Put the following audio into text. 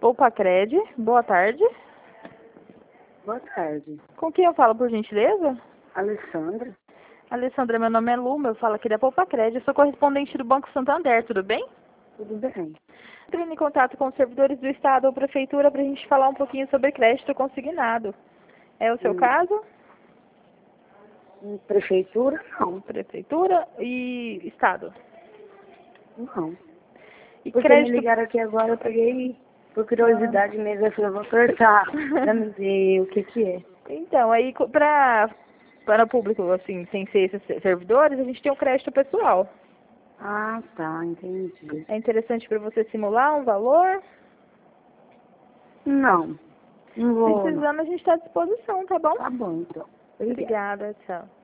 Poupacred, boa tarde. Boa tarde. Com quem eu falo, por gentileza? Alessandra? Alessandra, meu nome é Luma, eu falo aqui da Poupacred, eu sou correspondente do Banco Santander, tudo bem? Tudo bem. Entrando em contato com os servidores do Estado ou Prefeitura para a gente falar um pouquinho sobre crédito consignado. É o seu caso? Prefeitura? Não. Prefeitura e Estado. Não. E Porque crédito... me ligaram aqui agora, eu peguei por curiosidade mesmo, eu falei, vou apertar pra me ver o que é. Então, aí para o público, assim, sem ser esses servidores, a gente tem o crédito pessoal. Ah, tá, entendi. É interessante para você simular um valor? Não, não vou não. Precisando, a gente está à disposição, tá bom? Tá bom, então. Obrigada. Obrigada, tchau.